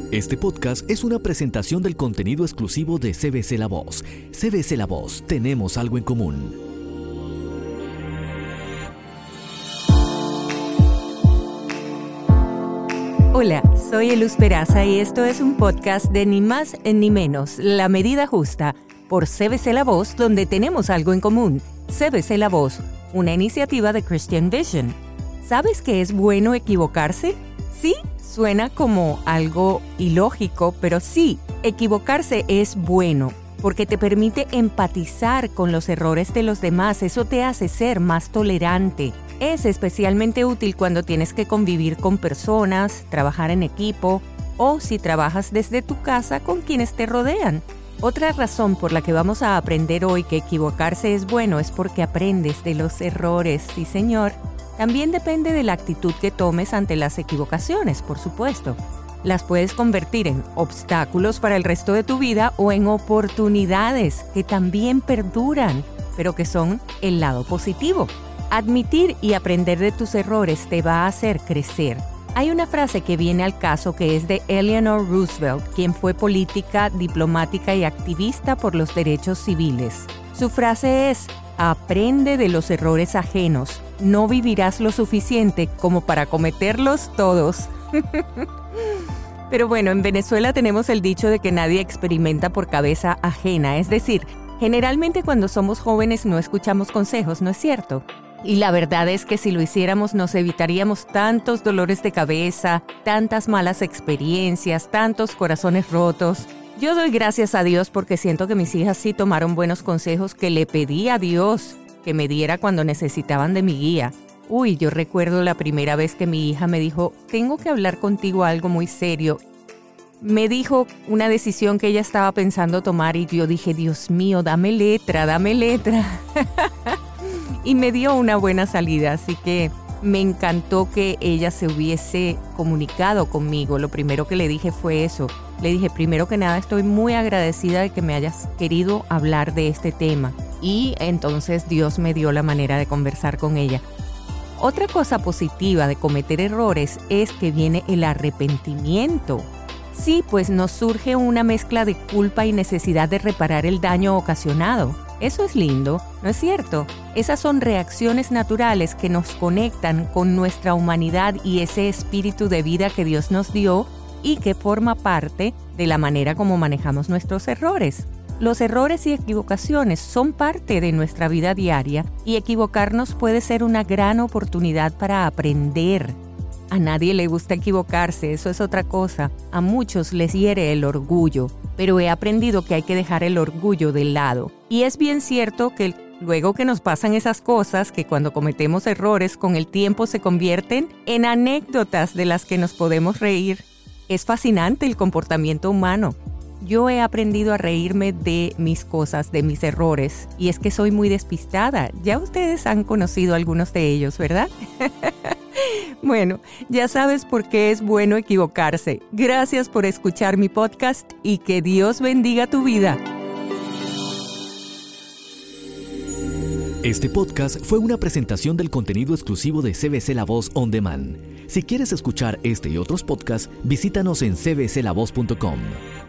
Este podcast es una presentación del contenido exclusivo de CBC La Voz. CBC La Voz, tenemos algo en común. Hola, soy Eluz Peraza y esto es un podcast de Ni Más ni Menos, La Medida Justa, por CBC La Voz, donde tenemos algo en común. CBC La Voz, una iniciativa de Christian Vision. ¿Sabes que es bueno equivocarse? ¿Sí? Suena como algo ilógico, pero sí, equivocarse es bueno, porque te permite empatizar con los errores de los demás. Eso te hace ser más tolerante. Es especialmente útil cuando tienes que convivir con personas, trabajar en equipo o si trabajas desde tu casa con quienes te rodean. Otra razón por la que vamos a aprender hoy que equivocarse es bueno es porque aprendes de los errores, sí señor. También depende de la actitud que tomes ante las equivocaciones, por supuesto. Las puedes convertir en obstáculos para el resto de tu vida o en oportunidades que también perduran, pero que son el lado positivo. Admitir y aprender de tus errores te va a hacer crecer. Hay una frase que viene al caso que es de Eleanor Roosevelt, quien fue política, diplomática y activista por los derechos civiles. Su frase es: aprende de los errores ajenos. No vivirás lo suficiente como para cometerlos todos. Pero bueno, en Venezuela tenemos el dicho de que nadie experimenta por cabeza ajena. Es decir, generalmente cuando somos jóvenes no escuchamos consejos, ¿no es cierto? Y la verdad es que si lo hiciéramos nos evitaríamos tantos dolores de cabeza, tantas malas experiencias, tantos corazones rotos. Yo doy gracias a Dios porque siento que mis hijas sí tomaron buenos consejos que le pedí a Dios que me diera cuando necesitaban de mi guía. Yo recuerdo la primera vez que mi hija me dijo: tengo que hablar contigo algo muy serio. Me dijo una decisión que ella estaba pensando tomar y yo dije: Dios mío, dame letra. Y me dio una buena salida, así que me encantó que ella se hubiese comunicado conmigo. Lo primero que le dije fue eso. Le dije: primero que nada, estoy muy agradecida de que me hayas querido hablar de este tema. Y entonces Dios me dio la manera de conversar con ella. Otra cosa positiva de cometer errores es que viene el arrepentimiento. Sí, pues nos surge una mezcla de culpa y necesidad de reparar el daño ocasionado. Eso es lindo, ¿no es cierto? Esas son reacciones naturales que nos conectan con nuestra humanidad y ese espíritu de vida que Dios nos dio y que forma parte de la manera como manejamos nuestros errores. Los errores y equivocaciones son parte de nuestra vida diaria y equivocarnos puede ser una gran oportunidad para aprender. A nadie le gusta equivocarse, eso es otra cosa. A muchos les hiere el orgullo, pero he aprendido que hay que dejar el orgullo de lado. Y es bien cierto que luego que nos pasan esas cosas, que cuando cometemos errores con el tiempo se convierten en anécdotas de las que nos podemos reír. Es fascinante el comportamiento humano. Yo he aprendido a reírme de mis cosas, de mis errores, y es que soy muy despistada. Ya ustedes han conocido algunos de ellos, ¿verdad? Bueno, ya sabes por qué es bueno equivocarse. Gracias por escuchar mi podcast y que Dios bendiga tu vida. Este podcast fue una presentación del contenido exclusivo de CBC La Voz On Demand. Si quieres escuchar este y otros podcasts, visítanos en cbclavoz.com.